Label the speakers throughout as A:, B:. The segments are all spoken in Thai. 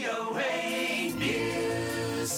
A: VOA News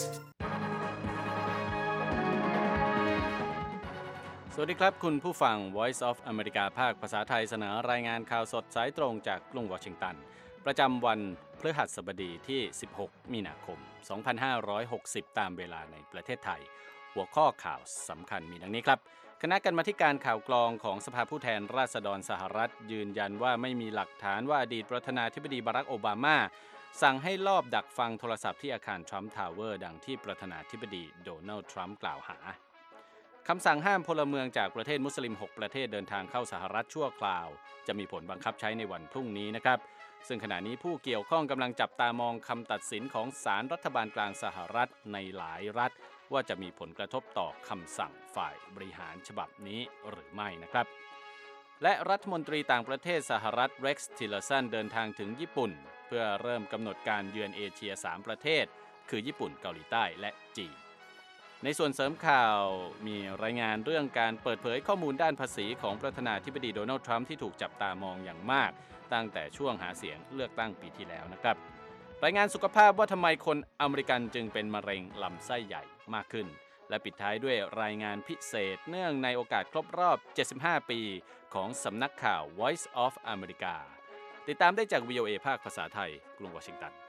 B: สวัสดีครับคุณผู้ฟัง Voice of America ภาคภาษาไทยเสนอรายงานข่าวสดสายตรงจากกรุงวอชิงตันประจำวันพฤหัสบดีที่ 16 มีนาคม 2560 ตามเวลาในประเทศไทยหัวข้อข่าวสำคัญมีดังนี้ครับคณะกรรมาธิการข่าวกรองของสภาผู้แทนราษฎรสหรัฐยืนยันว่าไม่มีหลักฐานว่าอดีตประธานาธิบดีบารักโอบามาสั่งให้ลอบดักฟังโทรศัพท์ที่อาคารทรัมป์ทาวเวอร์ดังที่ประธานาธิบดีโดนัลด์ทรัมป์กล่าวหาคำสั่งห้ามพลเมืองจากประเทศมุสลิม 6 ประเทศเดินทางเข้าสหรัฐชั่วคราวจะมีผลบังคับใช้ในวันพรุ่งนี้นะครับซึ่งขณะนี้ผู้เกี่ยวข้องกำลังจับตามองคำตัดสินของศาลรัฐบาลกลางสหรัฐในหลายรัฐว่าจะมีผลกระทบต่อคำสั่งฝ่ายบริหารฉบับนี้หรือไม่นะครับและรัฐมนตรีต่างประเทศสหรัฐเร็กซ์ทิลเลอร์สันเดินทางถึงญี่ปุ่นเพื่อเริ่มกำหนดการเยือนเอเชีย 3 ประเทศคือญี่ปุ่นเกาหลีใต้และจีนในส่วนเสริมข่าวมีรายงานเรื่องการเปิดเผยข้อมูลด้านภาษีของประธานาธิบดีโดนัลด์ทรัมป์ที่ถูกจับตามองอย่างมากตั้งแต่ช่วงหาเสียงเลือกตั้งปีที่แล้วนะครับรายงานสุขภาพว่าทำไมคนอเมริกันจึงเป็นมะเร็งลำไส้ใหญ่มากขึ้นและปิดท้ายด้วยรายงานพิเศษเนื่องในโอกาสครบรอบ 75 ปีของสำนักข่าว Voice of America ติดตามได้จาก VOA ภาคภาษาไทยกรุงวอชิงตัน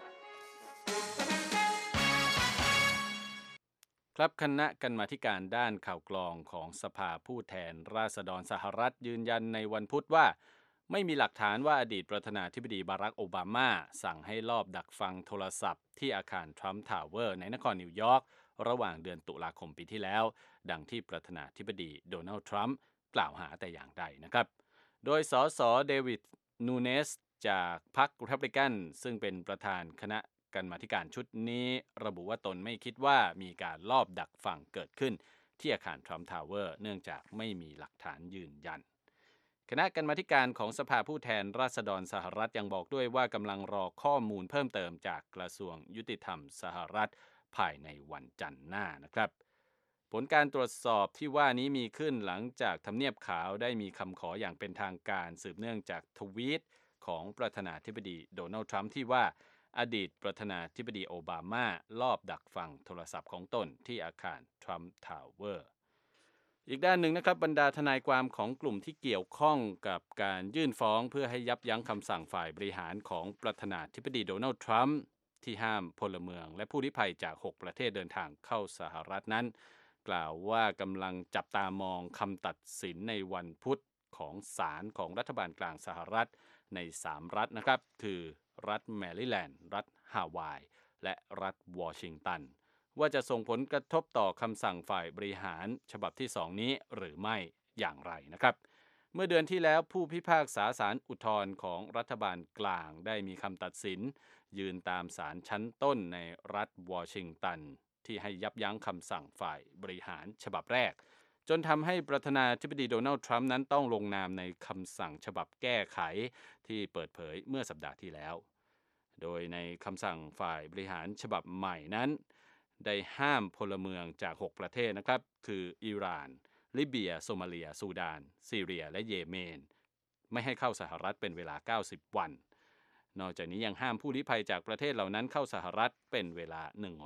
B: ครับคณะกรรมาธิการด้านข่าวกรองของสภาผู้แทนราษฎรสหรัฐยืนยันในวันพุธว่าไม่มีหลักฐานว่าอดีตประธานาธิบดีบารักโอบามาสั่งให้ลอบดักฟังโทรศัพท์ที่อาคารทรัมป์ทาวเวอร์ในนครนิวยอร์กระหว่างเดือนตุลาคมปีที่แล้วดังที่ประธานาธิบดีโดนัลด์ทรัมป์กล่าวหาแต่อย่างใดนะครับโดยสสเดวิดนูเนสจากพรรครีพับลิกันซึ่งเป็นประธานคณะกรรมาธิการชุดนี้ระบุว่าตนไม่คิดว่ามีการลอบดักฟังเกิดขึ้นที่อาคารทรัมป์ทาวเวอร์เนื่องจากไม่มีหลักฐานยืนยันคณะกรรมาธิการของสภาผู้แทนราษฎรสหรัฐยังบอกด้วยว่ากำลังรอข้อมูลเพิ่มเติมจากกระทรวงยุติธรรมสหรัฐภายในวันจันทร์หน้านะครับผลการตรวจสอบที่ว่านี้มีขึ้นหลังจากทำเนียบขาวได้มีคำขออย่างเป็นทางการสืบเนื่องจากทวีตของประธานาธิบดีโดนัลด์ทรัมป์ที่ว่าอดีตประธานาธิบดีโอบามาลอบดักฟังโทรศัพท์ของตนที่อาคารทรัมป์ทาวเวอร์อีกด้านหนึ่งนะครับบรรดาทนายความของกลุ่มที่เกี่ยวข้องกับการยื่นฟ้องเพื่อให้ยับยั้งคำสั่งฝ่ายบริหารของประธานาธิบดีโดนัลด์ทรัมป์ที่ห้ามพลเมืองและผู้ลี้ภัยจาก 6 ประเทศเดินทางเข้าสหรัฐนั้นกล่าวว่ากำลังจับตามองคำตัดสินในวันพุธของศาลของรัฐบาลกลางสหรัฐใน 3 รัฐนะครับคือรัฐแมริแลนด์รัฐฮาวายและรัฐวอชิงตันว่าจะส่งผลกระทบต่อคำสั่งฝ่ายบริหารฉบับที่ 2 นี้หรือไม่อย่างไรนะครับเมื่อเดือนที่แล้วผู้พิพากษาศาลอุทธรณ์ของรัฐบาลกลางได้มีคำตัดสินยืนตามศาลชั้นต้นในรัฐวอชิงตันที่ให้ยับยั้งคำสั่งฝ่ายบริหารฉบับแรกจนทำให้ประธานาธิบดีโดนัลด์ทรัมป์นั้นต้องลงนามในคำสั่งฉบับแก้ไขที่เปิดเผยเมื่อสัปดาห์ที่แล้วโดยในคำสั่งฝ่ายบริหารฉบับใหม่นั้นได้ห้ามพลเมืองจาก 6 ประเทศนะครับคืออิหร่านลิเบียโซมาเลียซูดานซีเรียและเยเมนไม่ให้เข้าสหรัฐเป็นเวลา90 วันนอกจากนี้ยังห้ามผู้ลี้ภัยจากประเทศเหล่านั้นเข้าสหรัฐเป็นเวลา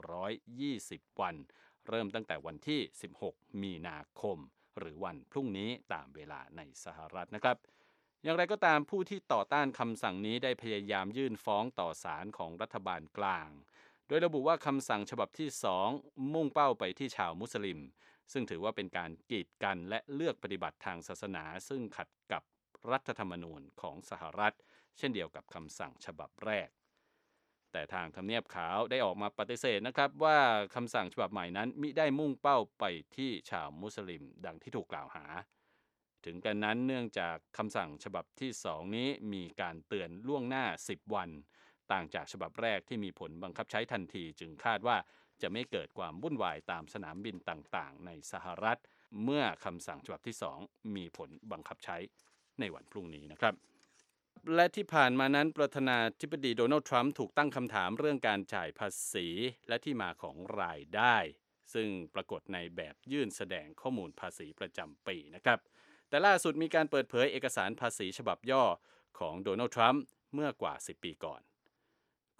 B: 120 วันเริ่มตั้งแต่วันที่16 มีนาคมหรือวันพรุ่งนี้ตามเวลาในสหรัฐนะครับอย่างไรก็ตามผู้ที่ต่อต้านคำสั่งนี้ได้พยายามยื่นฟ้องต่อศาลของรัฐบาลกลางโดยระบุว่าคำสั่งฉบับที่ 2 มุ่งเป้าไปที่ชาวมุสลิมซึ่งถือว่าเป็นการกีดกันและเลือกปฏิบัติทางศาสนาซึ่งขัดกับรัฐธรรมนูญของสหรัฐเช่นเดียวกับคำสั่งฉบับแรกแต่ทางทำเนียบขาวได้ออกมาปฏิเสธนะครับว่าคำสั่งฉบับใหม่นั้นมิได้มุ่งเป้าไปที่ชาวมุสลิมดังที่ถูกกล่าวหาถึงกันนั้นเนื่องจากคำสั่งฉบับที่ 2 นี้มีการเตือนล่วงหน้า10 วันต่างจากฉบับแรกที่มีผลบังคับใช้ทันทีจึงคาดว่าจะไม่เกิดความวุ่นวายตามสนามบินต่างๆในสหรัฐเมื่อคำสั่งฉบับที่ 2 มีผลบังคับใช้ในวันพรุ่งนี้นะครับและที่ผ่านมานั้นประธานาธิบดีโดนัลด์ทรัมป์ถูกตั้งคำถามเรื่องการจ่ายภาษีและที่มาของรายได้ซึ่งปรากฏในแบบยื่นแสดงข้อมูลภาษีประจำปีนะครับแต่ล่าสุดมีการเปิดเผยเอกสารภาษีฉบับย่อของโดนัลด์ทรัมป์เมื่อกว่า10 ปีก่อนค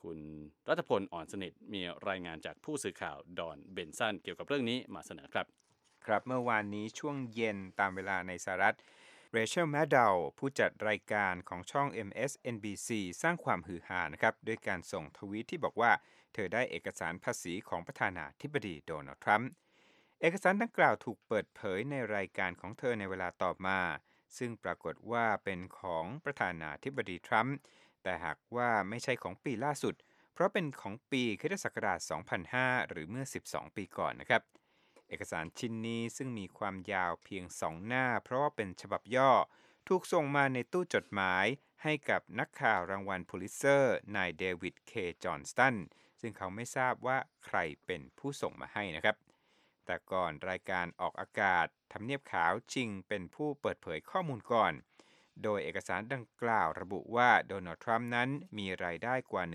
B: คุณรัฐพลอ่อนสนิทมีรายงานจากผู้สื่อข่าวดอนเบนสันเกี่ยวกับเรื่องนี้มาเสนอครับ
C: ครับเมื่อวานนี้ช่วงเย็นตามเวลาในสหรัฐเรเชล แมดดาวผู้จัดรายการของช่อง MSNBC สร้างความฮือฮานะครับด้วยการส่งทวีตที่บอกว่าเธอได้เอกสารภาษีของประธานาธิบดีโดนัลด์ทรัมป์เอกสารดังกล่าวถูกเปิดเผยในรายการของเธอในเวลาต่อมาซึ่งปรากฏว่าเป็นของประธานาธิบดีทรัมป์แต่หากว่าไม่ใช่ของปีล่าสุดเพราะเป็นของปีคริสตศักราช 2005 หรือเมื่อ 12 ปีก่อนนะครับเอกสารชิ้นนี้ซึ่งมีความยาวเพียง 2 หน้าเพราะว่าเป็นฉบับย่อถูกส่งมาในตู้จดหมายให้กับนักข่าวรางวัลพูลิตเซอร์นายเดวิด เค จอห์นสตันซึ่งเขาไม่ทราบว่าใครเป็นผู้ส่งมาให้นะครับแต่ก่อนรายการออกอากาศทำเนียบขาวจริงเป็นผู้เปิดเผยข้อมูลก่อนโดยเอกสารดังกล่าวระบุว่าโดนัลด์ทรัมป์นั้นมีรายได้กว่า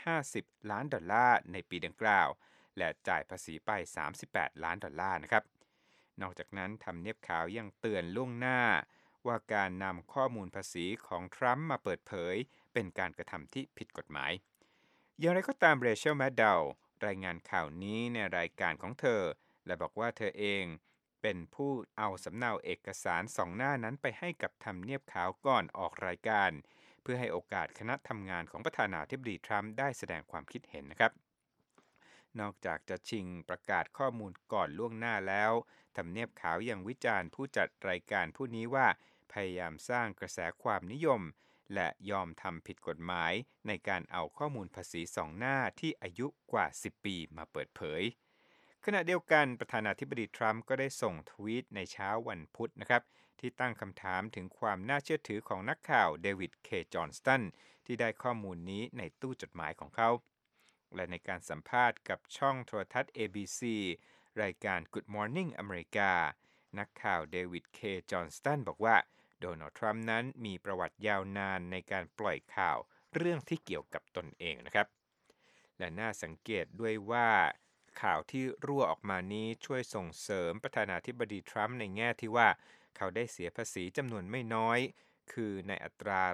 C: $150 ล้านในปีดังกล่าวและจ่ายภาษีไป$38 ล้านนะครับนอกจากนั้นทำเนียบขาวยังเตือนล่วงหน้าว่าการนำข้อมูลภาษีของทรัมป์มาเปิดเผยเป็นการกระทำที่ผิดกฎหมายอย่างไรก็ตามเรเชล แมดดาวรายงานข่าวนี้ในรายการของเธอและบอกว่าเธอเองเป็นผู้เอาสำเนาเอกสาร2 หน้านั้นไปให้กับทำเนียบขาวก่อนออกรายการเพื่อให้โอกาสคณะทำงานของประธานาธิบดีทรัมป์ได้แสดงความคิดเห็นนะครับนอกจากจะชิงประกาศข้อมูลก่อนล่วงหน้าแล้วทำเนียบขาวยังวิจารณ์ผู้จัดรายการผู้นี้ว่าพยายามสร้างกระแสความนิยมและยอมทำผิดกฎหมายในการเอาข้อมูลภาษี2 หน้าที่อายุกว่า10 ปีมาเปิดเผยขณะเดียวกันประธานาธิบดีทรัมป์ก็ได้ส่งทวีตในเช้าวันพุธนะครับที่ตั้งคำถามถึงความน่าเชื่อถือของนักข่าวเดวิด เค จอห์นสตันที่ได้ข้อมูลนี้ในตู้จดหมายของเขาและในการสัมภาษณ์กับช่องโทรทัศน์ ABC รายการ Good Morning อเมริกานักข่าวเดวิด เค จอห์นสตันบอกว่าโดนัลด์ทรัมป์นั้นมีประวัติยาวนานในการปล่อยข่าวเรื่องที่เกี่ยวกับตนเองนะครับและน่าสังเกตด้วยว่าข่าวที่รั่วออกมานี้ช่วยส่งเสริมประธานาธิบดีทรัมป์ในแง่ที่ว่าเขาได้เสียภาษีจำนวนไม่น้อยคือในอัตรา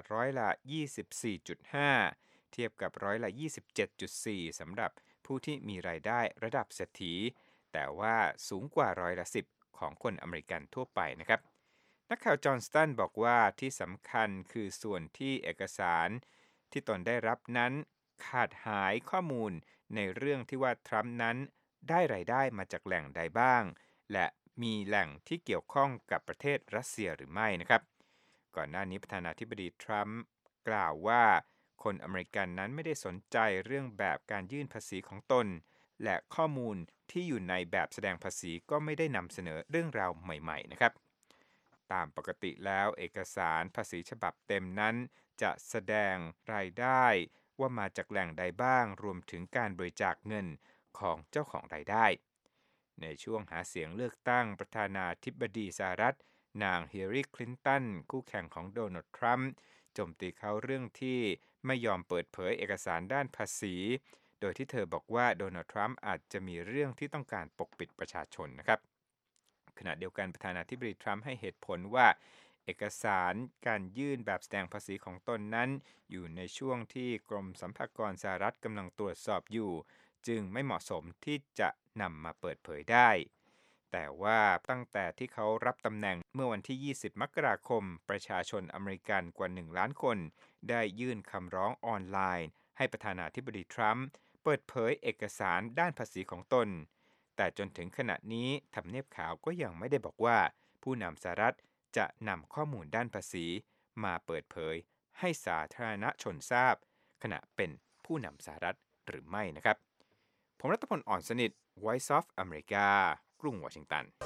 C: 24.5%เทียบกับ27.4%สำหรับผู้ที่มีรายได้ระดับเศรษฐีแต่ว่าสูงกว่า10%ของคนอเมริกันทั่วไปนะครับนักข่าวจอห์นสตันบอกว่าที่สำคัญคือส่วนที่เอกสารที่ตนได้รับนั้นขาดหายข้อมูลในเรื่องที่ว่าทรัมป์นั้นได้รายได้มาจากแหล่งใดบ้างและมีแหล่งที่เกี่ยวข้องกับประเทศรัสเซียหรือไม่นะครับก่อนหน้านี้ประธานาธิบดีทรัมป์กล่าวว่าคนอเมริกันนั้นไม่ได้สนใจเรื่องแบบการยื่นภาษีของตนและข้อมูลที่อยู่ในแบบแสดงภาษีก็ไม่ได้นำเสนอเรื่องราวใหม่ๆนะครับตามปกติแล้วเอกสารภาษีฉบับเต็มนั้นจะแสดงรายได้ว่ามาจากแหล่งใดบ้างรวมถึงการบริจาคเงินของเจ้าของรายได้ในช่วงหาเสียงเลือกตั้งประธานาธิบดีสหรัฐนางฮิลลารี คลินตันคู่แข่งของโดนัลด์ทรัมป์โจมตีเขาเรื่องที่ไม่ยอมเปิดเผยเอกสารด้านภาษีโดยที่เธอบอกว่าโดนัลด์ทรัมป์อาจจะมีเรื่องที่ต้องการปกปิดประชาชนนะครับขณะเดียวกันประธานาธิบดีทรัมป์ให้เหตุผลว่าเอกสารการยื่นแบบแสดงภาษีของตนนั้นอยู่ในช่วงที่กรมสรรพากรสหรัฐกำลังตรวจสอบอยู่จึงไม่เหมาะสมที่จะนำมาเปิดเผยได้แต่ว่าตั้งแต่ที่เขารับตำแหน่งเมื่อวันที่ 20 มกราคมประชาชนอเมริกันกว่า 1 ล้านคนได้ยื่นคำร้องออนไลน์ให้ประธานาธิบดีทรัมป์เปิดเผยเอกสารด้านภาษีของตนแต่จนถึงขณะนี้ทำเนียบขาวก็ยังไม่ได้บอกว่าผู้นำสหรัฐจะนำข้อมูลด้านภาษีมาเปิดเผยให้สาธารณชนทราบขณะเป็นผู้นำสหรัฐหรือไม่นะครับผมรัตพล อ่อนสนิท Voice of America กรุงวอชิงตัน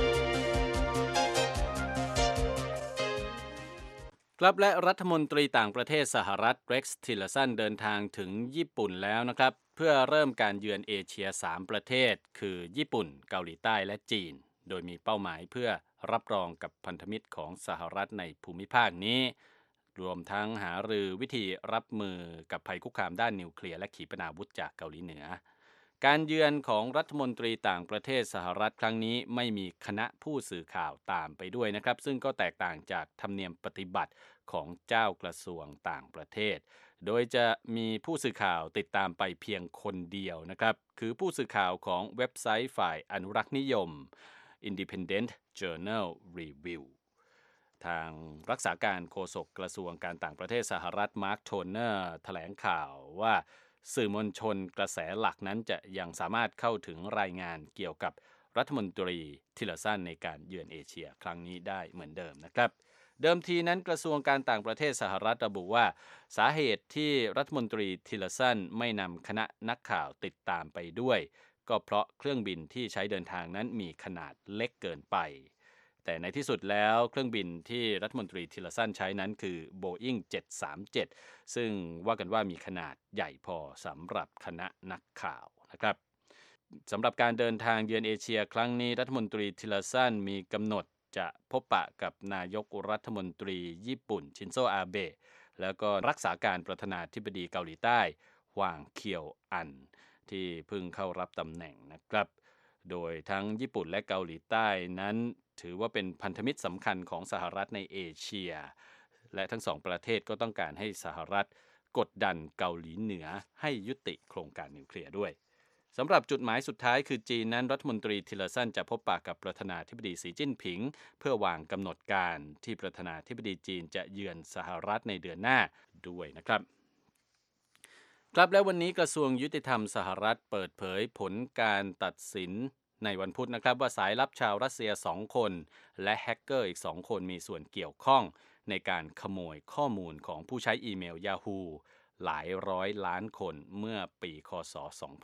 B: ครับและรัฐมนตรีต่างประเทศสหรัฐเร็กซ์ ทิลเลอร์สันเดินทางถึงญี่ปุ่นแล้วนะครับเพื่อเริ่มการเยือนเอเชีย3ประเทศคือญี่ปุ่นเกาหลีใต้และจีนโดยมีเป้าหมายเพื่อรับรองกับพันธมิตรของสหรัฐในภูมิภาคนี้รวมทั้งหารือวิธีรับมือกับภัยคุกคามด้านนิวเคลียร์และขีปนาวุธจากเกาหลีเหนือการเยือนของรัฐมนตรีต่างประเทศสหรัฐครั้งนี้ไม่มีคณะผู้สื่อข่าวตามไปด้วยนะครับซึ่งก็แตกต่างจากธรรมเนียมปฏิบัติของเจ้ากระทรวงต่างประเทศโดยจะมีผู้สื่อข่าวติดตามไปเพียงคนเดียวนะครับคือผู้สื่อข่าวของเว็บไซต์ฝ่ายอนุรักษ์นิยม Independent Journal Review ทางรักษาการโฆษกกระทรวงการต่างประเทศสหรัฐมาร์คโทเนอร์แถลงข่าวว่าสื่อมวลชนกระแสหลักนั้นจะยังสามารถเข้าถึงรายงานเกี่ยวกับรัฐมนตรีทิลเลอร์สันในการเยือนเอเชียครั้งนี้ได้เหมือนเดิมนะครับเดิมทีนั้นกระทรวงการต่างประเทศสหรัฐระบุว่าสาเหตุที่รัฐมนตรีทิลเลอร์สันไม่นำคณะนักข่าวติดตามไปด้วยก็เพราะเครื่องบินที่ใช้เดินทางนั้นมีขนาดเล็กเกินไปแต่ในที่สุดแล้วเครื่องบินที่รัฐมนตรีทิลเลอร์สันใช้นั้นคือ Boeing 737 ซึ่งว่ากันว่ามีขนาดใหญ่พอสำหรับคณะนักข่าวนะครับสำหรับการเดินทางเยือนเอเชียครั้งนี้รัฐมนตรีทิลเลอร์สันมีกำหนดจะพบปะกับนายกรัฐมนตรีญี่ปุ่นชินโซอาเบะแล้วก็รักษาการประธานาธิบดีเกาหลีใต้หว่างเคียวอันที่เพิ่งเข้ารับตำแหน่งนะครับโดยทั้งญี่ปุ่นและเกาหลีใต้นั้นถือว่าเป็นพันธมิตรสำคัญของสหรัฐในเอเชียและทั้งสองประเทศก็ต้องการให้สหรัฐกดดันเกาหลีเหนือให้ยุติโครงการนิวเคลียร์ด้วยสำหรับจุดหมายสุดท้ายคือจีนนั้นรัฐมนตรีทิลเลอร์สันจะพบปะกับประธานาธิบดีสีจิ้นผิงเพื่อวางกำหนดการที่ประธานาธิบดีจีนจะเยือนสหรัฐในเดือนหน้าด้วยนะครับครับและวันนี้กระทรวงยุติธรรมสหรัฐเปิดเผยผลการตัดสินในวันพุธนะครับว่าสายลับชาวรัสเซีย2คนและแฮกเกอร์อีก2คนมีส่วนเกี่ยวข้องในการขโมยข้อมูลของผู้ใช้อีเมล Yahooหลายร้อยล้านคนเมื่อปีคศ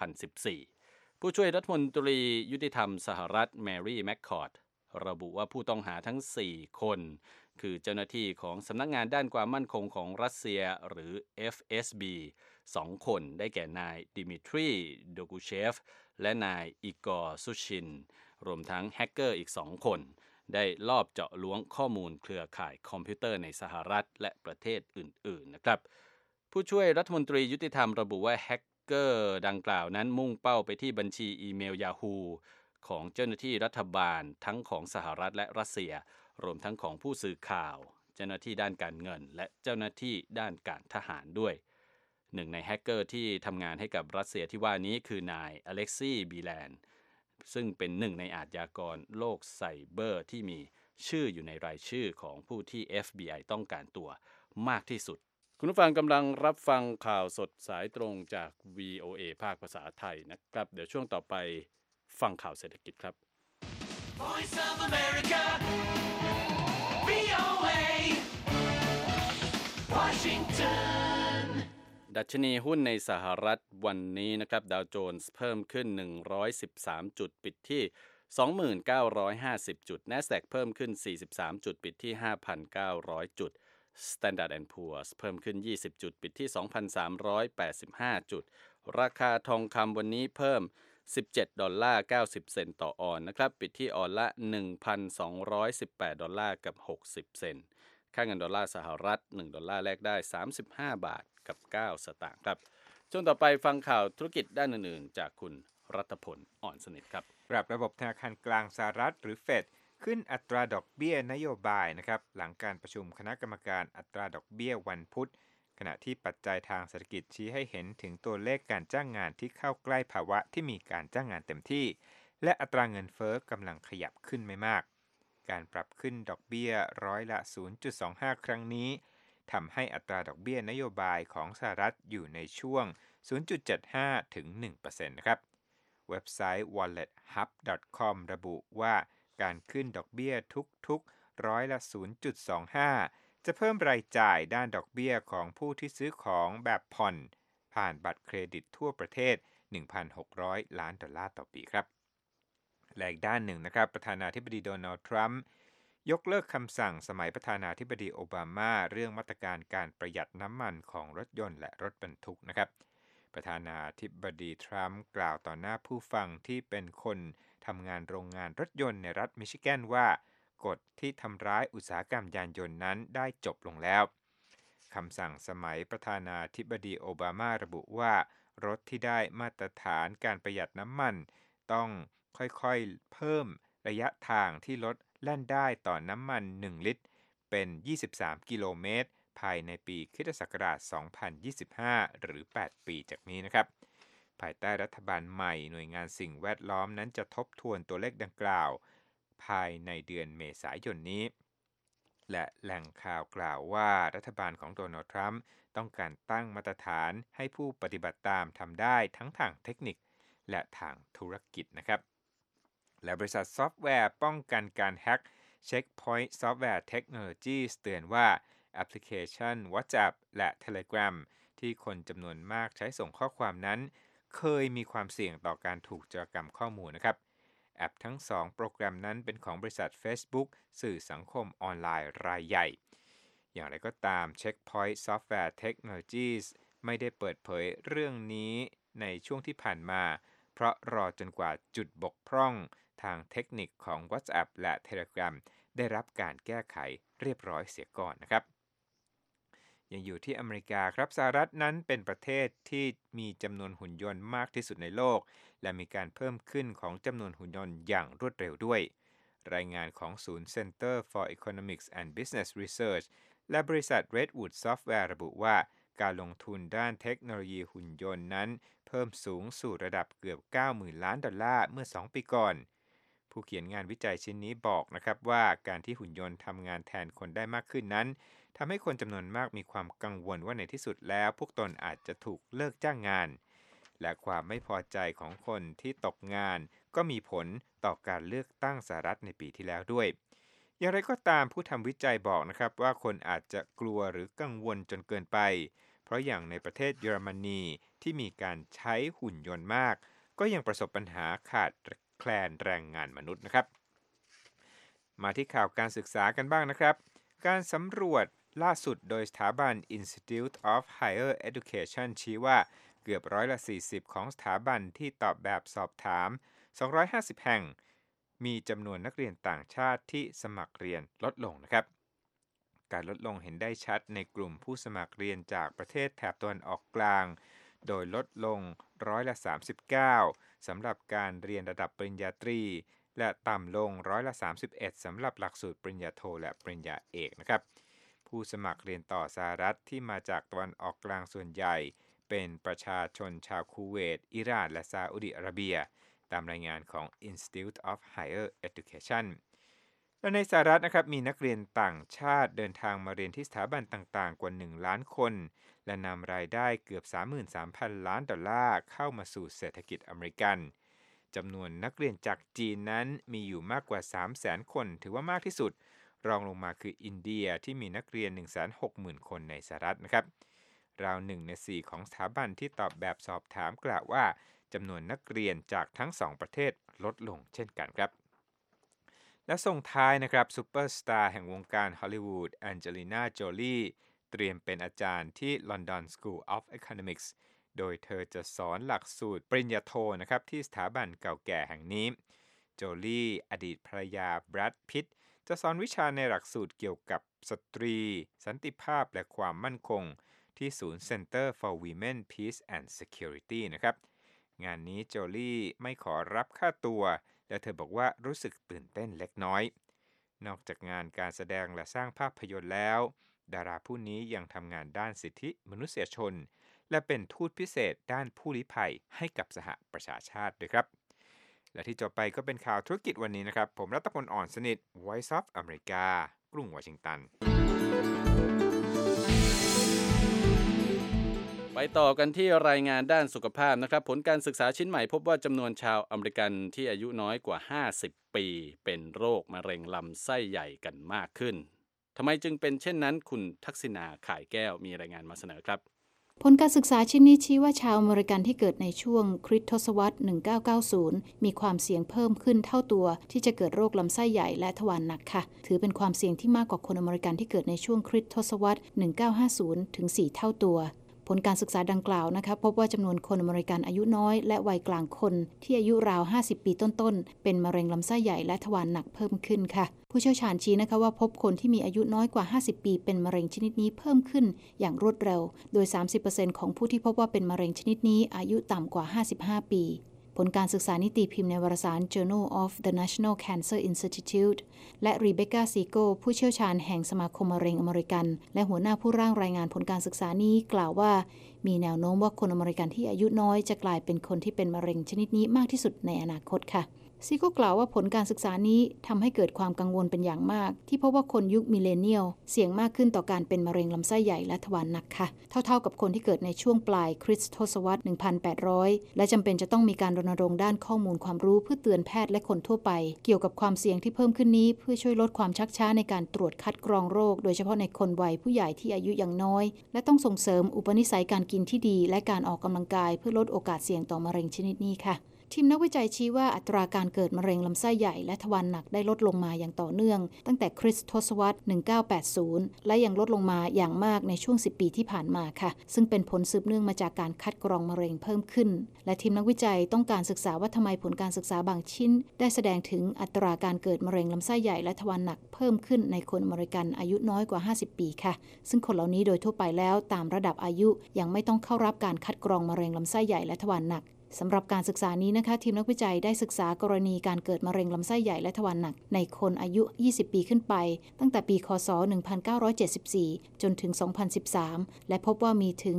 B: 2014 ผู้ช่วยรัฐมนตรียุติธรรมสหรัฐแมรี่แมคคอร์ดระบุว่าผู้ต้องหาทั้ง4คนคือเจ้าหน้าที่ของสำนักงานด้านความมั่นคงของรัสเซียหรือ FSB 2 คนได้แก่นายดิมิทรีโดกูเชฟและนายอีกอร์ซูชินรวมทั้งแฮกเกอร์อีก2คนได้ลอบเจาะล้วงข้อมูลเครือข่ายคอมพิวเตอร์ในสหรัฐและประเทศอื่นๆนะครับผู้ช่วยรัฐมนตรียุติธรรมระบุว่าแฮกเกอร์ดังกล่าวนั้นมุ่งเป้าไปที่บัญชีอีเมล Yahoo ของเจ้าหน้าที่รัฐบาลทั้งของสหรัฐและรัสเซียรวมทั้งของผู้สื่อข่าวเจ้าหน้าที่ด้านการเงินและเจ้าหน้าที่ด้านการทหารด้วยหนึ่งในแฮกเกอร์ที่ทำงานให้กับรัสเซียที่ว่านี้คือนายอเล็กซี่บีแลนซึ่งเป็นหนึ่งในอาชญากรโลกไซเบอร์ที่มีชื่ออยู่ในรายชื่อของผู้ที่ FBI ต้องการตัวมากที่สุดคุณผู้ฟังกำลังรับฟังข่าวสดสายตรงจาก VOA ภาคภาษาไทยนะครับเดี๋ยวช่วงต่อไปฟังข่าวเศรษฐกิจครับ
A: Voice of America, VOA, Washington.
B: ดัชนีหุ้นในสหรัฐวันนี้นะครับดาวโจนส์เพิ่มขึ้น113จุดปิดที่ 2950 จุด NASDAQ เพิ่มขึ้น43จุดปิดที่ 5,900 จุด Standard & Poor's เพิ่มขึ้น20จุดปิดที่ 2,385 จุดราคาทองคำวันนี้เพิ่ม$17.90 ต่อออนซ์นะครับปิดที่ออนละ $1,218 กับ60 เซนต์ค่าเงินดอลลาร์สหรัฐ$1แลกได้35บาทกับ9สตางค์ครับช่วงต่อไปฟังข่าวธุรกิจด้านอื่นๆจากคุณรัตพลอ่อนสนิทครับ
C: ปรับระบบธนาคารกลางสหรัฐหรือเฟดขึ้นอัตราดอกเบี้ยนโยบายนะครับหลังการประชุมคณะกรรมการอัตราดอกเบี้ยวันพุธขณะที่ปัจจัยทางเศรษฐกิจชี้ให้เห็นถึงตัวเลขการจ้างงานที่เข้าใกล้ภาวะที่มีการจ้างงานเต็มที่และอัตราเงินเฟ้อกำลังขยับขึ้นไม่มากการปรับขึ้นดอกเบี้ยร้อยละ 0.25 ครั้งนี้ทำให้อัตราดอกเบี้ยนโยบายของสหรัฐอยู่ในช่วง 0.75 ถึง 1% นะครับเว็บไซต์ wallethub.com ระบุว่าการขึ้นดอกเบี้ยทุกๆร้อยละ 0.25 จะเพิ่มรายจ่ายด้านดอกเบี้ยของผู้ที่ซื้อของแบบผ่อนผ่านบัตรเครดิตทั่วประเทศ $1,600 ล้านต่อปีครับและอีกด้านหนึ่งนะครับประธานาธิบดีโดนัลด์ทรัมป์ยกเลิกคำสั่งสมัยประธานาธิบดีโอบามาเรื่องมาตรการการประหยัดน้ำมันของรถยนต์และรถบรรทุกนะครับประธานาธิบดีทรัมป์กล่าวต่อหน้าผู้ฟังที่เป็นคนทำงานโรงงานรถยนต์ในรัฐมิชิแกนว่ากฎที่ทำร้ายอุตสาหกรรมยานยนต์นั้นได้จบลงแล้วคำสั่งสมัยประธานาธิบดีโอบามาระบุว่ารถที่ได้มาตรฐานการประหยัดน้ำมันต้องค่อยๆเพิ่มระยะทางที่รถแล่นได้ต่อน้ำมัน1ลิตรเป็น23กิโลเมตรภายในปีค.ศ. 2025 หรือ 8 ปีจากนี้นะครับภายใต้รัฐบาลใหม่หน่วยงานสิ่งแวดล้อมนั้นจะทบทวนตัวเลขดังกล่าวภายในเดือนเมษายนนี้และแหล่งข่าวกล่าวว่ารัฐบาลของโดนัลด์ทรัมป์ต้องการตั้งมาตรฐานให้ผู้ปฏิบัติตามทำได้ทั้งทางเทคนิคและทางธุรกิจนะครับและบริษัทซอฟต์แวร์ป้องกันการแฮ็ก Checkpoint Software Technologies เตือนว่าแอปพลิเคชัน WhatsApp และ Telegram ที่คนจำนวนมากใช้ส่งข้อความนั้นเคยมีความเสี่ยงต่อการถูกโจรกรรมข้อมูลนะครับแอปทั้ง2โปรแกรมนั้นเป็นของบริษัท Facebook สื่อสังคมออนไลน์รายใหญ่อย่างไรก็ตาม Checkpoint Software Technologies ไม่ได้เปิดเผยเรื่องนี้ในช่วงที่ผ่านมาเพราะรอจนกว่าจุดบกพร่องทางเทคนิคของ WhatsApp และ Telegram ได้รับการแก้ไขเรียบร้อยเสียก่อนนะครับยังอยู่ที่อเมริกาครับสหรัฐนั้นเป็นประเทศที่มีจำนวนหุ่นยนต์มากที่สุดในโลกและมีการเพิ่มขึ้นของจำนวนหุ่นยนต์อย่างรวดเร็วด้วยรายงานของศูนย์ Center for Economics and Business Research และบริษัท Redwood Software ระบุว่าการลงทุนด้านเทคโนโลยีหุ่นยนต์นั้นเพิ่มสูงสู่ระดับเกือบ 90,000 ล้านดอลลาร์เมื่อ2ปีก่อนผู้เขียนงานวิจัยชิ้นนี้บอกนะครับว่าการที่หุ่นยนต์ทำงานแทนคนได้มากขึ้นนั้นทำให้คนจำนวนมากมีความกังวลว่าในที่สุดแล้วพวกตนอาจจะถูกเลิกจ้างงานและความไม่พอใจของคนที่ตกงานก็มีผลต่อการเลือกตั้งสหรัฐในปีที่แล้วด้วยอย่างไรก็ตามผู้ทำวิจัยบอกนะครับว่าคนอาจจะกลัวหรือกังวลจนเกินไปเพราะอย่างในประเทศเยอรมนีที่มีการใช้หุ่นยนต์มากก็ยังประสบปัญหาขาดแคลนแรงงานมนุษย์นะครับมาที่ข่าวการศึกษากันบ้างนะครับการสำรวจล่าสุดโดยสถาบัน Institute of Higher Education ชี้ว่าเกือบ40%ของสถาบันที่ตอบแบบสอบถาม250แห่งมีจำนวนนักเรียนต่างชาติที่สมัครเรียนลดลงนะครับการลดลงเห็นได้ชัดในกลุ่มผู้สมัครเรียนจากประเทศแถบตะวันออกกลางโดยลดลง39%สำหรับการเรียนระดับปริญญาตรีและต่ำลง31%สำหรับหลักสูตรปริญญาโทและปริญญาเอกนะครับผู้สมัครเรียนต่อสหรัฐที่มาจากตะวันออกกลางส่วนใหญ่เป็นประชาชนชาวคูเวตอิหร่านและซาอุดิอาระเบียตามรายงานของ Institute of Higher Education และในสหรัฐนะครับมีนักเรียนต่างชาติเดินทางมาเรียนที่สถาบันต่างๆกว่า1ล้านคนและนำรายได้เกือบ 33,000 ล้านดอลลาร์เข้ามาสู่เศรษฐกิจอเมริกันจำนวนนักเรียนจากจีนนั้นมีอยู่มากกว่า 300,000 คนถือว่ามากที่สุดรองลงมาคืออินเดียที่มีนักเรียน 160,000 คนในสหรัฐนะครับราว1ใน4ของสถาบันที่ตอบแบบสอบถามกล่าวว่าจำนวนนักเรียนจากทั้ง2ประเทศลดลงเช่นกันครับและส่งท้ายนะครับซูเปอร์สตาร์แห่งวงการฮอลลีวูดแองเจลิน่าโจลีเตรียมเป็นอาจารย์ที่ London School of Economics โดยเธอจะสอนหลักสูตรปริญญาโทนะครับที่สถาบันเก่าแก่แห่งนี้โจลีอดีตภรรยาแบรด พิตต์จะสอนวิชาในหลักสูตรเกี่ยวกับสตรีสันติภาพและความมั่นคงที่ศูนย์ Center for Women Peace and Security นะครับงานนี้โจลีไม่ขอรับค่าตัวและเธอบอกว่ารู้สึกตื่นเต้นเล็กน้อยนอกจากงานการแสดงและสร้างภาพยนตร์แล้วดาราผู้นี้ยังทำงานด้านสิทธิมนุษยชนและเป็นทูตพิเศษด้านผู้ลี้ภัยให้กับสหประชาชาติด้วยครับและที่จบไปก็เป็นข่าวธุรกิจวันนี้นะครับผมรัตพล อ่อนสนิท Voice of America กรุงวอชิงตัน
B: ไปต่อกันที่รายงานด้านสุขภาพนะครับผลการศึกษาชิ้นใหม่พบว่าจำนวนชาวอเมริกันที่อายุน้อยกว่า50ปีเป็นโรคมะเร็งลำไส้ใหญ่กันมากขึ้นทำไมจึงเป็นเช่นนั้นคุณทักษิณาข่ายแก้วมีรายงานมาเสนอครับ
D: ผลการศึกษาชิ้นนี้ชี้ว่าชาวอเมริกันที่เกิดในช่วงคริสตศตวรรษ 1990 มีความเสี่ยงเพิ่มขึ้นเท่าตัวที่จะเกิดโรคลำไส้ใหญ่และทวารหนักค่ะถือเป็นความเสี่ยงที่มากกว่าคนอเมริกันที่เกิดในช่วงคริสตศตวรรษ 1950 ถึง 4 เท่าตัวผลการศึกษาดังกล่าวนะคะพบว่าจำนวนคนอเมริกันอายุน้อยและวัยกลางคนที่อายุราว 50 ปีต้นๆเป็นมะเร็งลำไส้ใหญ่และทวารหนักเพิ่มขึ้นค่ะผู้เชี่ยวชาญชี้นะคะว่าพบคนที่มีอายุน้อยกว่า50ปีเป็นมะเร็งชนิดนี้เพิ่มขึ้นอย่างรวดเร็วโดย 30% ของผู้ที่พบว่าเป็นมะเร็งชนิดนี้อายุต่ำกว่า55ปีผลการศึกษานิติพิมพ์ในวารสาร Journal of the National Cancer Institute และรีเบคก้าซีโกผู้เชี่ยวชาญแห่งสมาคมมะเร็งอเมริกันและหัวหน้าผู้ร่างรายงานผลการศึกษานี้กล่าวว่ามีแนวโน้มว่าคนอเมริกันที่อายุน้อยจะกลายเป็นคนที่เป็นมะเร็งชนิดนี้มากที่สุดในอนาคตค่ะซีโก้กล่าวว่าผลการศึกษานี้ทำให้เกิดความกังวลเป็นอย่างมากที่พบว่าคนยุคมิเลเนียลเสี่ยงมากขึ้นต่อการเป็นมะเร็งลำไส้ใหญ่และทวารหนักค่ะเท่าๆกับคนที่เกิดในช่วงปลายคริสตศตวรรษ 1800 และจำเป็นจะต้องมีการรณรงค์ด้านข้อมูลความรู้เพื่อเตือนแพทย์และคนทั่วไปเกี่ยวกับความเสี่ยงที่เพิ่มขึ้นนี้เพื่อช่วยลดความชักช้าในการตรวจคัดกรองโรคโดยเฉพาะในคนวัยผู้ใหญ่ที่อายุยังน้อยและต้องส่งเสริมอุปนิสัยการกินที่ดีและการออกกำลังกายเพื่อลดโอกาสเสี่ยงต่อมะเร็งชนิดนี้ค่ะทีมนักวิจัยชี้ว่าอัตราการเกิดมะเร็งลำไส้ใหญ่และทวารหนักได้ลดลงมาอย่างต่อเนื่องตั้งแต่คริสตศตวรรษ 1980 และยังลดลงมาอย่างมากในช่วง 10 ปีที่ผ่านมาค่ะซึ่งเป็นผลสืบเนื่องมาจากการคัดกรองมะเร็งเพิ่มขึ้นและทีมนักวิจัยต้องการศึกษาว่าทำไมผลการศึกษาบางชิ้นได้แสดงถึงอัตราการเกิดมะเร็งลำไส้ใหญ่และทวารหนักเพิ่มขึ้นในคนอเมริกันอายุน้อยกว่า 50 ปีค่ะซึ่งคนเหล่านี้โดยทั่วไปแล้วตามระดับอายุยังไม่ต้องเข้ารับการคัดกรองมะเร็งลำไส้ใหญ่และทวารหนักสำหรับการศึกษานี้นะคะทีมนักวิจัยได้ศึกษากรณีการเกิดมะเร็งลำไส้ใหญ่และทวารหนักในคนอายุ 20 ปีขึ้นไปตั้งแต่ปีคศ 1974 จนถึง 2013 และพบว่ามีถึง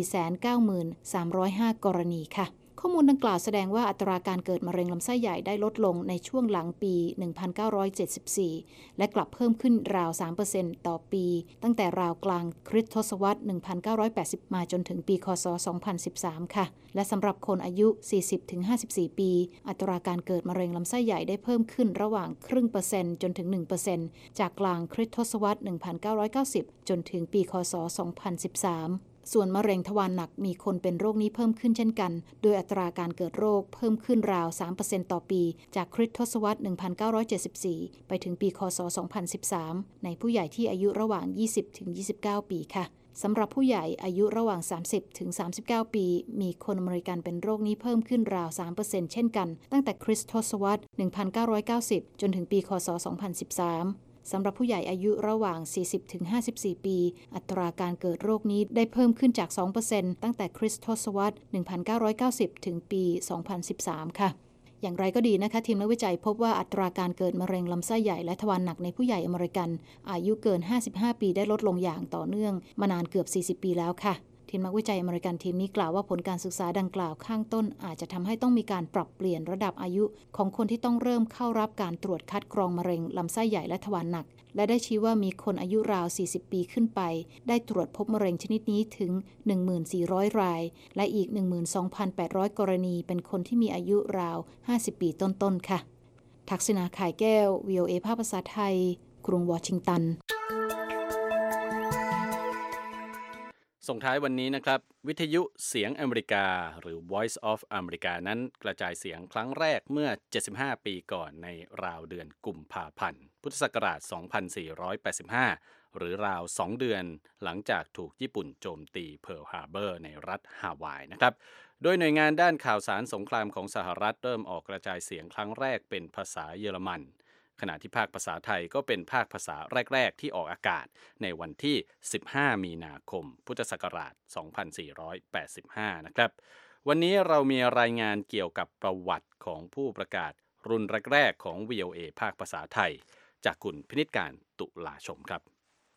D: 490,305 กรณีค่ะข้อมูลดังกล่าวแสดงว่าอัตราการเกิดมะเร็งลำไส้ใหญ่ได้ลดลงในช่วงหลังปี 1974 และกลับเพิ่มขึ้นราว 3% ต่อปีตั้งแต่ราวกลางคริสตศตวรรษ 1980 มาจนถึงปีคศ 2013 ค่ะและสำหรับคนอายุ 40-54 ปีอัตราการเกิดมะเร็งลำไส้ใหญ่ได้เพิ่มขึ้นระหว่าง0.5% จนถึง 1% จากกลางคริสตศตวรรษ 1990 จนถึงปีคศ 2013ส่วนมะเร็งทวารหนักมีคนเป็นโรคนี้เพิ่มขึ้นเช่นกันโดยอัตราการเกิดโรคเพิ่มขึ้นราว 3% ต่อปีจากคริสตศตวรรษ 1974 ไปถึงปีคศ 2013 ในผู้ใหญ่ที่อายุระหว่าง 20-29 ปีค่ะสำหรับผู้ใหญ่อายุระหว่าง 30-39 ปีมีคนอเมริกันเป็นโรคนี้เพิ่มขึ้นราว 3% เช่นกันตั้งแต่คริสตศตวรรษ 1990 จนถึงปีคศ 2013สำหรับผู้ใหญ่อายุระหว่าง 40-54 ปีอัตราการเกิดโรคนี้ได้เพิ่มขึ้นจาก 2% ตั้งแต่คริสตศตวรรษ 1990 ถึงปี 2013 ค่ะอย่างไรก็ดีนะคะทีมนักวิจัยพบว่าอัตราการเกิดมะเร็งลำไส้ใหญ่และทวารหนักในผู้ใหญ่อเมริกันอายุเกิน 55 ปีได้ลดลงอย่างต่อเนื่องมานานเกือบ 40 ปีแล้วค่ะทีมนักวิจัยอเมริกันทีมนี้กล่าวว่าผลการศึกษาดังกล่าวข้างต้นอาจจะทำให้ต้องมีการปรับเปลี่ยนระดับอายุของคนที่ต้องเริ่มเข้ารับการตรวจคัดกรองมะเร็งลำไส้ใหญ่และทวารหนักและได้ชี้ว่ามีคนอายุราว 40 ปีขึ้นไปได้ตรวจพบมะเร็งชนิดนี้ถึง 1,400 รายและอีก 12,800 กรณีเป็นคนที่มีอายุราว 50 ปีต้นๆค่ะทักษิณา ข่ายแก้ว VOA ภาคภาษาไทยกรุงวอชิงตัน
B: ส่งท้ายวันนี้นะครับวิทยุเสียงอเมริกาหรือ Voice of America นั้นกระจายเสียงครั้งแรกเมื่อ 75 ปีก่อนในราวเดือนกุมภาพันธ์พุทธศักราช 2485 หรือราว 2 เดือนหลังจากถูกญี่ปุ่นโจมตีเพิร์ลฮาร์เบอร์ในรัฐฮาวายนะครับโดยหน่วยงานด้านข่าวสารสงครามของสหรัฐเริ่มออกกระจายเสียงครั้งแรกเป็นภาษาเยอรมันขณะที่ภาคภาษาไทยก็เป็นภาคภาษาแรกๆที่ออกอากาศในวันที่ 15 มีนาคม พุทธศักราช 2485 นะครับวันนี้เรามีรายงานเกี่ยวกับประวัติของผู้ประกาศรุ่นแรกๆของ VOA ภาคภาษาไทยจากคุณพินิจการตุลาชมครับ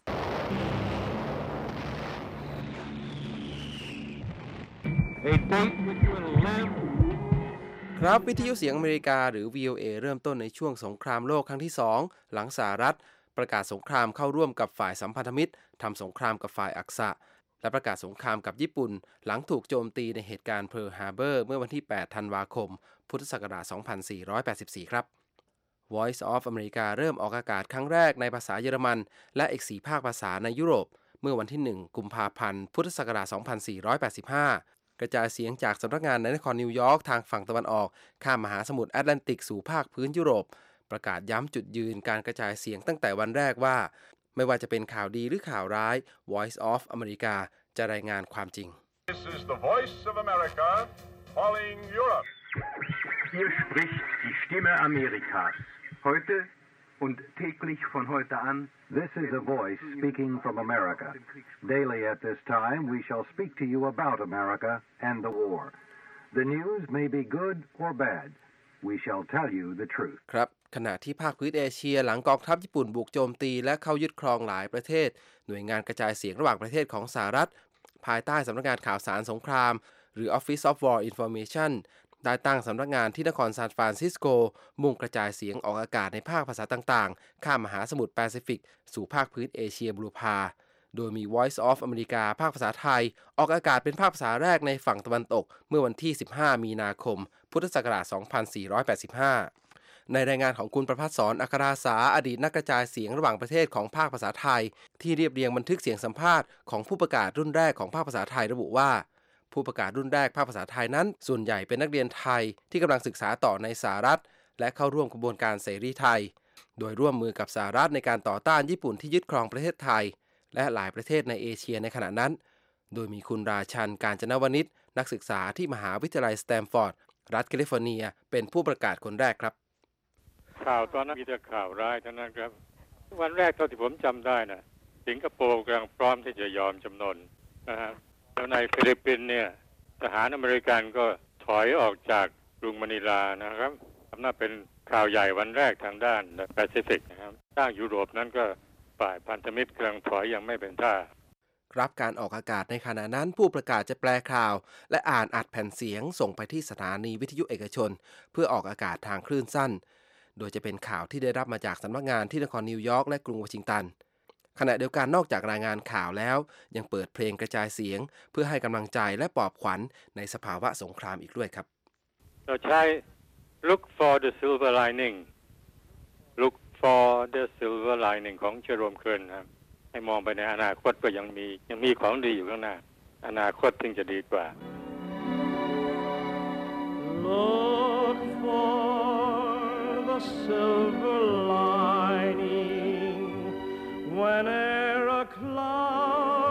E: ครับวิทยุเสียงอเมริกาหรือ VOA เริ่มต้นในช่วงสงครามโลกครั้งที่ 2 หลังสหรัฐประกาศสงครามเข้าร่วมกับฝ่ายสัมพันธมิตรทำสงครามกับฝ่ายอักษะและประกาศสงครามกับญี่ปุ่นหลังถูกโจมตีในเหตุการณ์เพิร์ลฮาร์เบอร์เมื่อวันที่ 8 ธันวาคม พุทธศักราช 2484 ครับ Voice of America เริ่มออกอากาศครั้งแรกในภาษาเยอรมันและอีก 4 ภาคภาษาในยุโรปเมื่อวันที่ 1 กุมภาพันธ์ พุทธศักราช 2485กระจายเสียงจากสำนักงานในนครนิวยอร์กทางฝั่งตะวันออกข้ามมหาสมุทรแอตแลนติกสู่ภาคพื้นยุโรปประกาศย้ำจุดยืนการกระจายเสียงตั้งแต่วันแรกว่าไม่ว่าจะเป็นข่าวดีหรือข่าวร้าย Voice of America จะรายงานความจริง
F: This is the Voice of America calling Europe.
G: Hier spricht die Stimme Amerikas. Heute und täglich von heute an.
H: This is a voice speaking from America. Daily at this time we shall speak to you about America and the war. The news may be good or bad. We shall tell you the truth.
E: ครับขณะที่ภาคพื้นเอเชียหลังกองทัพญี่ปุ่นบุกโจมตีและเข้ายึดครองหลายประเทศหน่วยงานกระจายเสียงระหว่างประเทศของสหรัฐภายใต้สำนักงานข่าวสารสงครามหรือ Office of War Information ได้ตั้งสำนักงานที่นครซานฟรานซิสโกมุ่งกระจายเสียงออกอากาศในภาคภาษาต่างๆข้ามมหาสมุทรแปซิฟิกสู่ภาคพื้นเอเชียบลูพาโดยมี Voice of America ภาคภาษาไทยออกอากาศเป็นภาคภาษาแรกในฝั่งตะวันตกเมื่อวันที่15มีนาคมพุทธศักราช2485ในรายงานของคุณประภัสสร อัคราสาอดีตนักกระจายเสียงระหว่างประเทศของภาคภาษาไทยที่เรียบเรียงบันทึกเสียงสัมภาษณ์ของผู้ประกาศรุ่นแรกของภาคภาษาไทยระบุว่าผู้ประกาศรุ่นแรกภาคภาษาไทยนั้นส่วนใหญ่เป็นนักเรียนไทยที่กำลังศึกษาต่อในสหรัฐและเข้าร่วมกระบวนการเสรีไทยโดยร่วมมือกับสหรัฐในการต่อต้านญี่ปุ่นที่ยึดครองประเทศไทยและหลายประเทศในเอเชียในขณะนั้นโดยมีคุณราชัน กาญจนวณิชนักศึกษาที่มหาวิทยาลัยสแตมฟอร์ดรัฐแคลิฟอร์เนียเป็นผู้ประกาศคนแรกครับ
I: ข่าวตอนนั้นมีแต่ข่าวร้ายเท่านั้นครับวันแรกเท่าที่ผมจำได้นะสิงคโปร์กำลังพร้อมที่จะยอมจำนนนะฮะแล้วในฟิลิปปินส์เนี่ยทหารอเมริกันก็ถอยออกจากกรุงมะนิลานะครับน่าเป็นข่าวใหญ่วันแรกทางด้านแปซิฟิกนะครับด้านยุโรปนั้นก็ฝ่ายพันธมิตรกำลังถอยยังไม่เป็นท่า
E: รับการออกอากาศในขณะนั้นผู้ประกาศจะแปลข่าวและอ่านอัดแผ่นเสียงส่งไปที่สถานีวิทยุเอกชนเพื่อออกอากาศทางคลื่นสั้นโดยจะเป็นข่าวที่ได้รับมาจากสำนักงานที่นครนิวยอร์กและกรุงวอชิงตันขณะเดียวกันนอกจากรายงานข่าวแล้วยังเปิดเพลงกระจายเสียงเพื่อให้กำลังใจและปลอบขวัญในสภาวะสงครามอีกด้วยครับ
I: เราใช้ Look for the silver lining Look for the silver lining ของเจอโรมเคิร์นครับให้มองไปในอนาคตก็ยังมีของดีอยู่ข้างหน้าอนาคตถึงจะดีกว่า
A: Look for the silver lining whene'er a cloud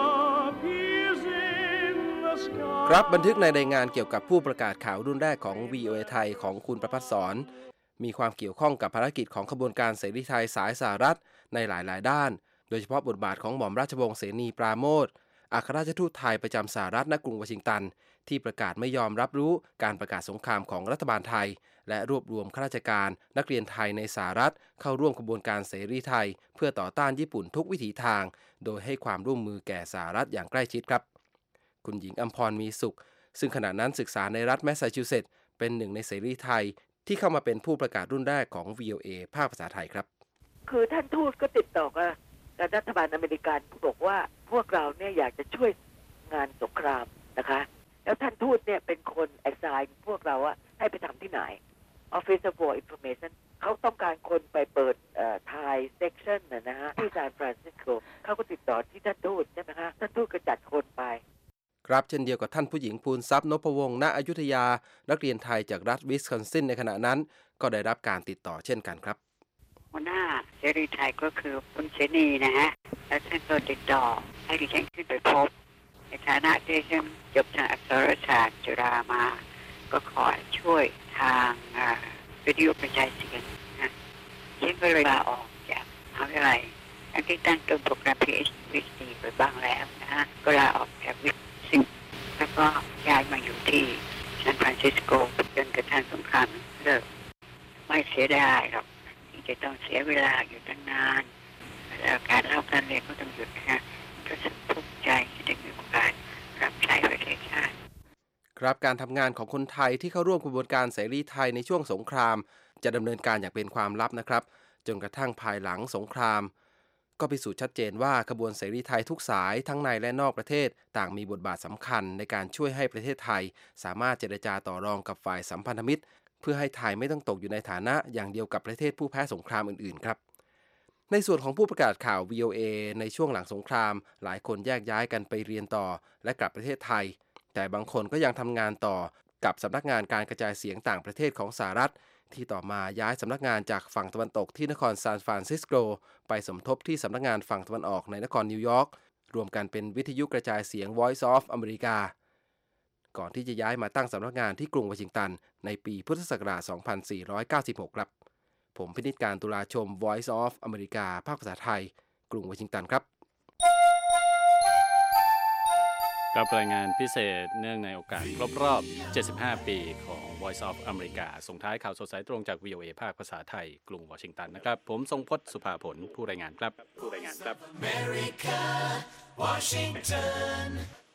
A: appears in the sky
E: ครับบันทึกในรายงานเกี่ยวกับผู้ประกาศข่าวรุ่นแรกของ VOA ไทยของคุณประภัสสรมีความเกี่ยวข้องกับภารกิจของขบวนการเสรีไทยสายสหรัฐในหลายๆด้านโดยเฉพาะบทบาทของหม่อมราชวงศ์เสนีปราโมชอัครราชทูตไทยประจำสหรัฐณกรุงวอชิงตันที่ประกาศไม่ยอมรับรู้การประกาศสงครามของรัฐบาลไทยและรวบรวมข้าราชการนักเรียนไทยในสหรัฐเข้าร่วมขบวนการเสรีไทยเพื่อต่อต้านญี่ปุ่นทุกวิถีทางโดยให้ความร่วมมือแก่สหรัฐอย่างใกล้ชิดครับคุณหญิงอัมพรมีสุขซึ่งขณะนั้นศึกษาในรัฐแมสซาชูเซตส์เป็นหนึ่งในเสรีไทยที่เข้ามาเป็นผู้ประกาศรุ่นแรกของ VOA ภาคภาษาไทยครับ
J: คือท่านทูตก็ติดต่อกับรัฐบาลอเมริกันบอกว่าพวกเราเนี่ยอยากจะช่วยงานสงครามนะคะแล้วท่านทูตเนี่ยเป็นคนแอสไซน์พวกเราอะให้ไปทำที่ไหน Office of War Information เขาต้องการคนไปเปิดThai section นะฮะที่ซานฟรานซิสโกเขาก็ติดต่อที่ท่านทูตใช่ไหมคะท่านทูตก็จัดคนไป
E: ครับเช่นเดียวกับท่านผู้หญิงภูลทรัพย์นพวงศ์ณอยุธยานักเรียนไทยจากรัฐวิสคอนซินในขณะนั้นก็ได้รับการติดต่อเช่นกันครับ
K: หัวหน้าเสรีไทยก็คือคุณเสนีนะฮะและท่านก็ติดต่อให้ดิฉันขึ้นไปพบในฐานะที่ฉันจบทางอักษรศาสตร์จุฬามาก็ขอช่วยทางวิทยุกระจายเสียงนะฉันก็เลยลาออกจากมหาวิทยาลัยทั้งที่ตั้งต้นโปรแกรม PhD ไปบ้างแล้วนะฮะก็ลาออกจากวิทย์ซึ่งแล้วก็ย้ายมาอยู่ที่ซานฟรานซิสโกจนกระทั่งสงครามเลิกไม่เสียดายหรอกที่จะต้องเสียเวลาอยู่ตั้งนานแล้วการเล่าการเรียนก็ต้องหยุดนะฮะก็สึกภูมิใจที่ได้มีโอกาสรับใช้ประเทศชาติ
E: ครับการทำงานของคนไทยที่เข้าร่วมกระบวนการเสรีไทยในช่วงสงครามจะดำเนินการอย่างเป็นความลับนะครับจนกระทั่งภายหลังสงครามก็พิสูจน์ชัดเจนว่าขบวนเสรีไทยทุกสายทั้งในและนอกประเทศต่างมีบทบาทสำคัญในการช่วยให้ประเทศไทยสามารถเจรจาต่อรองกับฝ่ายสัมพันธมิตรเพื่อให้ไทยไม่ต้องตกอยู่ในฐานะอย่างเดียวกับประเทศผู้แพ้สงครามอื่นๆครับในส่วนของผู้ประกาศข่าว VOA ในช่วงหลังสงครามหลายคนแยกย้ายกันไปเรียนต่อและกลับประเทศไทยแต่บางคนก็ยังทำงานต่อกับสำนักงานการกระจายเสียงต่างประเทศของสหรัฐที่ต่อมาย้ายสำนักงานจากฝั่งตะวันตกที่นครซานฟรานซิสโกไปสมทบที่สำนักงานฝั่งตะวันออกในนครนิวยอร์กรวมกันเป็นวิทยุกระจายเสียง Voice of America ก่อนที่จะย้ายมาตั้งสำนักงานที่กรุงวอชิงตันในปีพุทธศักราช 2496 ครับผมพินิจการตุลาชม Voice of America ภาคภาษาไทยกรุงวอชิงตันครับ
B: กับรายงานพิเศษเนื่องในโอกาสครบรอบ 75 ปีของ Voice of America ส่งท้ายข่าวสดสายตรงจาก VOA ภาคภาษาไทยกรุงวอชิงตันนะครับผมทรงพจน์สุภาผลผู้รายงานครับ